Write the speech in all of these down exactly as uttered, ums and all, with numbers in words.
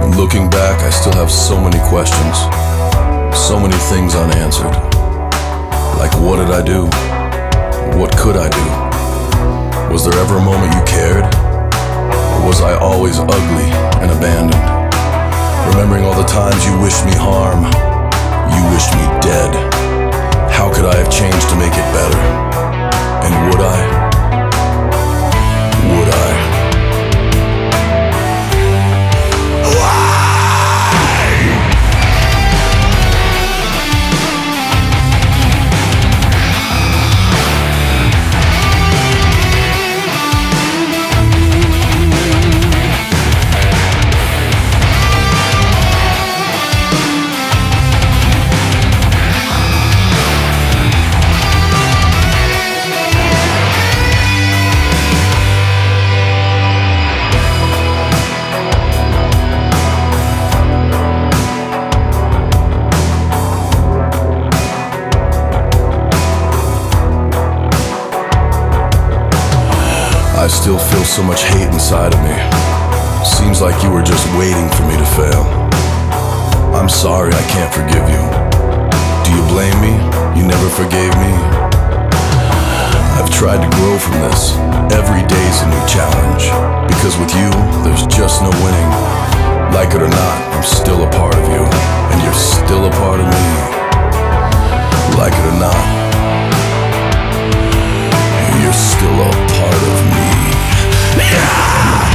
Looking back, I still have so many questions, so many things unanswered. Like, what did I do? What could I do? Was there ever a moment you cared? Or was I always ugly and abandoned? Remembering all the times you wished me harm, you wished me dead. How could I have changed to make it better? And would I? Would I? I still feel so much hate inside of me. Seems like you were just waiting for me to fail. I'm sorry I can't forgive you. Do you blame me? You never forgave me. I've tried to grow from this. Every day's a new challenge. Because with you, there's just no winning. Like it or not, I'm still a part of you. And you're still a part of me. Like it or not, you're still a part of me. Yeah!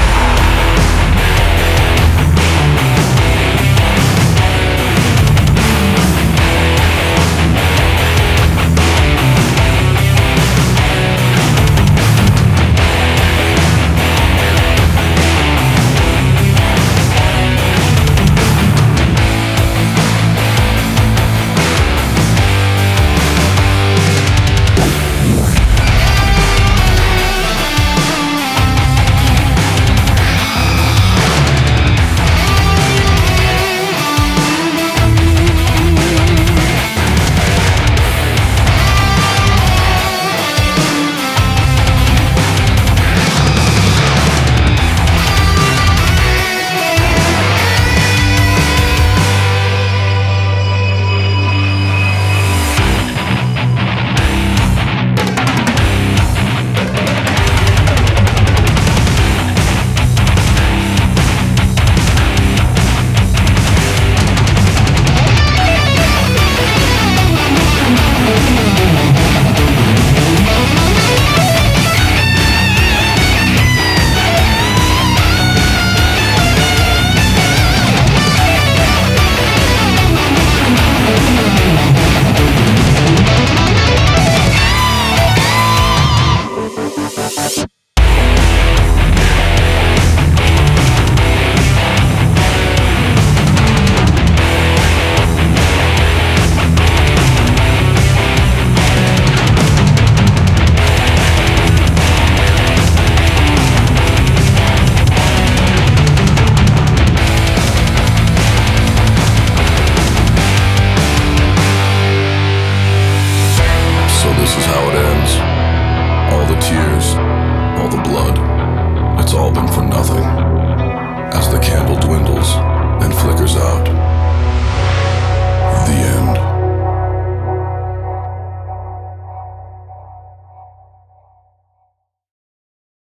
This is how it ends. All the tears, all the blood, it's all been for nothing. As the candle dwindles,